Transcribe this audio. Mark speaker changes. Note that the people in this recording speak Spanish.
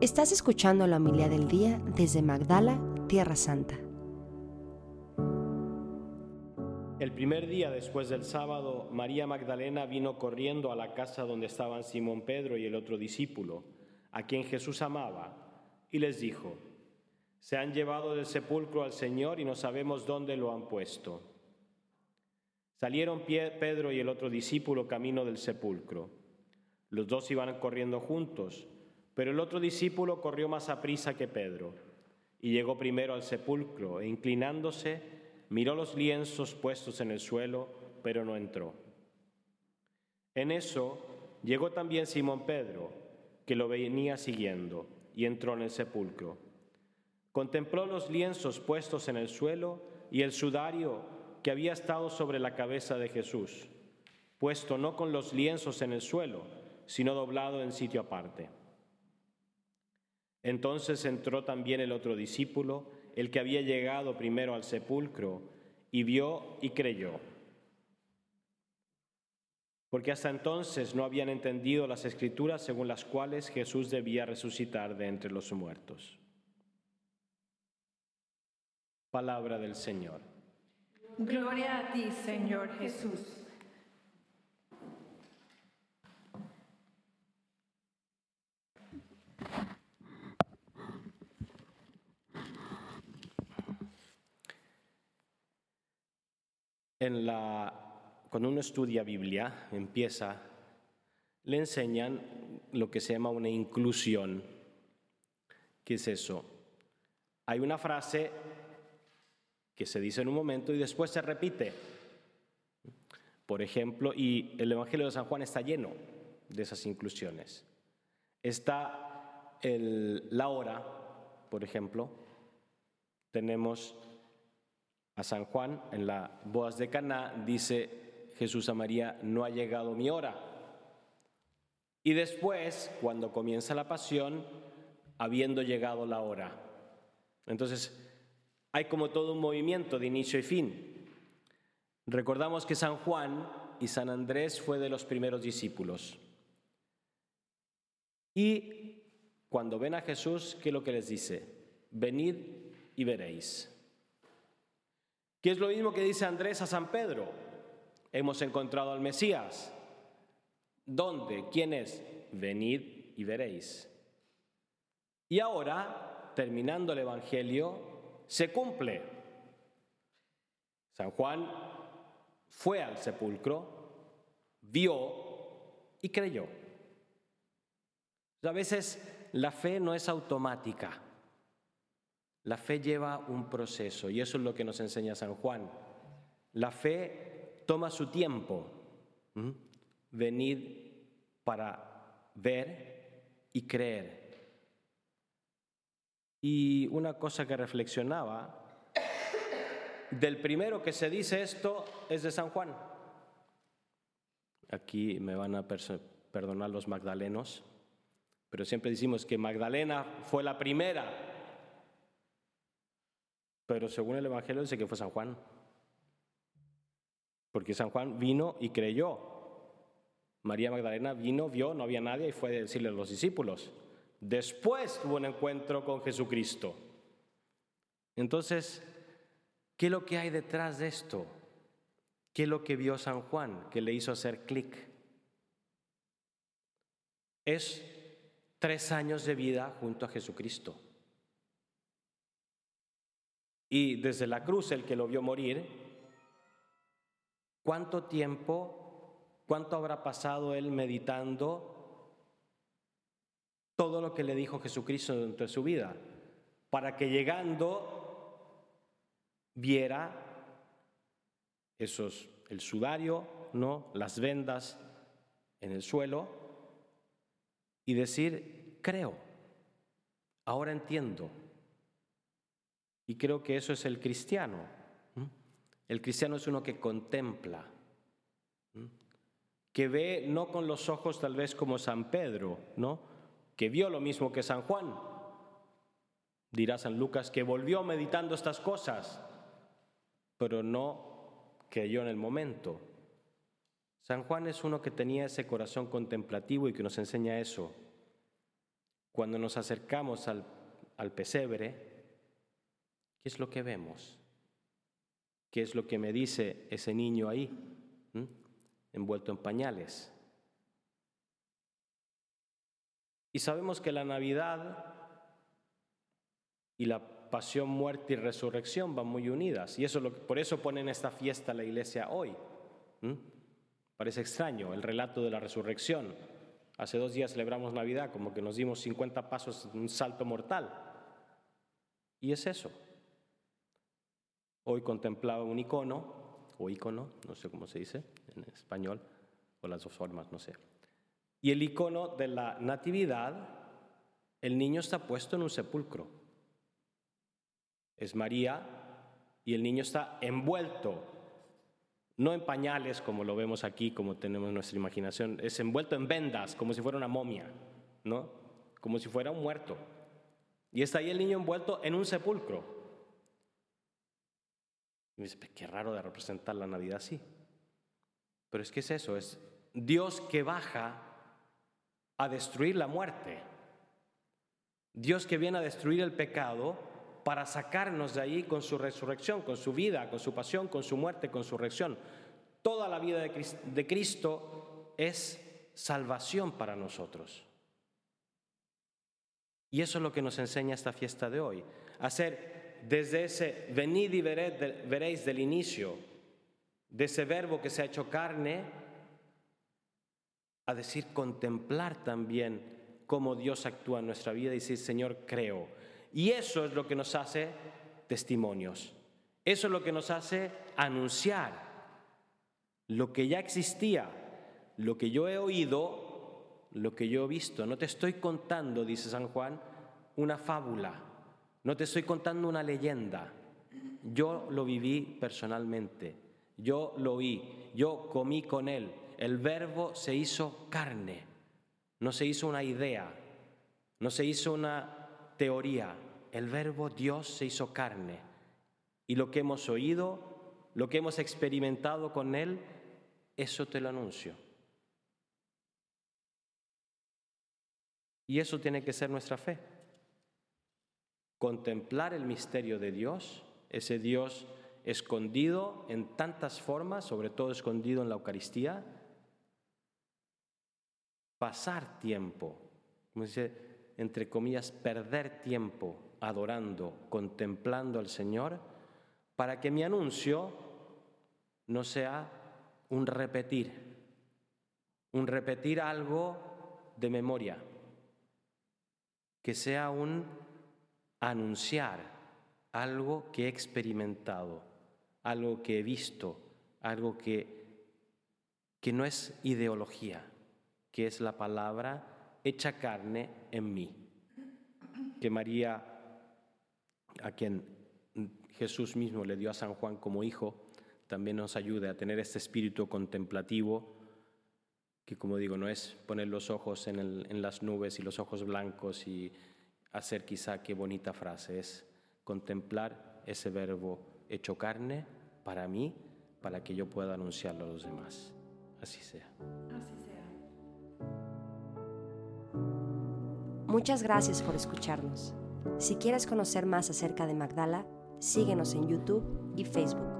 Speaker 1: Estás escuchando la homilía del día desde Magdala, Tierra Santa.
Speaker 2: El primer día después del sábado, María Magdalena vino corriendo a la casa donde estaban Simón Pedro y el otro discípulo, a quien Jesús amaba, y les dijo: «Se han llevado del sepulcro al Señor y no sabemos dónde lo han puesto». Salieron Pedro y el otro discípulo camino del sepulcro. Los dos iban corriendo juntos, pero el otro discípulo corrió más aprisa que Pedro, y llegó primero al sepulcro, e inclinándose, miró los lienzos puestos en el suelo, pero no entró. En eso llegó también Simón Pedro, que lo venía siguiendo, y entró en el sepulcro. Contempló los lienzos puestos en el suelo y el sudario que había estado sobre la cabeza de Jesús, puesto no con los lienzos en el suelo, sino doblado en sitio aparte. Entonces entró también el otro discípulo, el que había llegado primero al sepulcro, y vio y creyó. Porque hasta entonces no habían entendido las Escrituras según las cuales Jesús debía resucitar de entre los muertos. Palabra del Señor.
Speaker 3: Gloria a ti, Señor Jesús.
Speaker 2: Cuando uno estudia Biblia, le enseñan lo que se llama una inclusión. ¿Qué es eso? Hay una frase que se dice en un momento y después se repite. Por ejemplo, y el Evangelio de San Juan está lleno de esas inclusiones. Está la hora, por ejemplo. Tenemos a San Juan en la bodas de Caná, dice Jesús a María: no ha llegado mi hora. Y después, cuando comienza la pasión, habiendo llegado la hora. Entonces, hay como todo un movimiento de inicio y fin. Recordamos que San Juan y San Andrés fue de los primeros discípulos. Y cuando ven a Jesús, ¿qué es lo que les dice? Venid y veréis. Que es lo mismo que dice Andrés a San Pedro: hemos encontrado al Mesías. ¿Dónde? ¿Quién es? Venid y veréis. Y ahora, terminando el Evangelio, se cumple. San Juan fue al sepulcro, vio y creyó. A veces la fe no es automática. La fe lleva un proceso y eso es lo que nos enseña San Juan. La fe toma su tiempo. Venid para ver y creer. Y una cosa que reflexionaba, del primero que se dice esto es de San Juan. Aquí me van a perdonar los magdalenos, pero siempre decimos que Magdalena fue la primera. Pero según el Evangelio dice que fue San Juan. Porque San Juan vino y creyó. María Magdalena vino, vio, no había nadie y fue a decirle a los discípulos. Después tuvo un encuentro con Jesucristo. Entonces, ¿qué es lo que hay detrás de esto? ¿Qué es lo que vio San Juan que le hizo hacer clic? Es 3 años de vida junto a Jesucristo. Y desde la cruz, el que lo vio morir, ¿cuánto tiempo, cuánto habrá pasado él meditando todo lo que le dijo Jesucristo dentro de su vida? Para que llegando viera el sudario, ¿no? Las vendas en el suelo y decir: creo, ahora entiendo. Y creo que eso es el cristiano. El cristiano es uno que contempla, que ve no con los ojos tal vez como San Pedro, ¿no? Que vio lo mismo que San Juan. Dirá San Lucas que volvió meditando estas cosas, pero no creyó en el momento. San Juan es uno que tenía ese corazón contemplativo y que nos enseña eso. Cuando nos acercamos al pesebre, ¿qué es lo que vemos? ¿Qué es lo que me dice ese niño ahí, envuelto en pañales? Y sabemos que la Navidad y la pasión, muerte y resurrección van muy unidas. Y por eso ponen esta fiesta la iglesia hoy. Parece extraño el relato de la resurrección. Hace 2 días celebramos Navidad, como que nos dimos 50 pasos, un salto mortal. Y es eso. Hoy contemplaba un icono, o ícono, no sé cómo se dice en español, o las 2 formas, no sé. Y el icono de la Natividad, el niño está puesto en un sepulcro. Es María y el niño está envuelto, no en pañales como lo vemos aquí, como tenemos nuestra imaginación, es envuelto en vendas, como si fuera una momia, ¿no? Como si fuera un muerto. Y está ahí el niño envuelto en un sepulcro. Y me dice, qué raro de representar la Navidad así. Pero es que es eso, es Dios que baja a destruir la muerte. Dios que viene a destruir el pecado para sacarnos de ahí con su resurrección, con su vida, con su pasión, con su muerte, con su resurrección. Toda la vida de Cristo es salvación para nosotros. Y eso es lo que nos enseña esta fiesta de hoy. Hacer desde ese venid y veréis del inicio, de ese verbo que se ha hecho carne, a decir contemplar también cómo Dios actúa en nuestra vida y decir, Señor, creo. Y eso es lo que nos hace testimonios. Eso es lo que nos hace anunciar lo que ya existía, lo que yo he oído, lo que yo he visto. No te estoy contando, dice San Juan, una fábula. No te estoy contando una leyenda. Yo lo viví personalmente. Yo lo oí. Yo comí con Él. El Verbo se hizo carne. No se hizo una idea. No se hizo una teoría. El Verbo Dios se hizo carne. Y lo que hemos oído, lo que hemos experimentado con Él, eso te lo anuncio. Y eso tiene que ser nuestra fe. Contemplar el misterio de Dios, ese Dios escondido en tantas formas, sobre todo escondido en la Eucaristía. Pasar tiempo, como dice, entre comillas, perder tiempo adorando, contemplando al Señor, para que mi anuncio no sea un repetir algo de memoria, que sea un anunciar algo que he experimentado, algo que he visto, algo que no es ideología, que es la palabra hecha carne en mí. Que María, a quien Jesús mismo le dio a San Juan como hijo, también nos ayude a tener este espíritu contemplativo, que como digo, no es poner los ojos en las nubes y los ojos blancos y hacer quizá qué bonita frase, es contemplar ese Verbo hecho carne para mí, para que yo pueda anunciarlo a los demás. Así sea.
Speaker 3: Así sea.
Speaker 1: Muchas gracias por escucharnos. Si quieres conocer más acerca de Magdala, síguenos en YouTube y Facebook.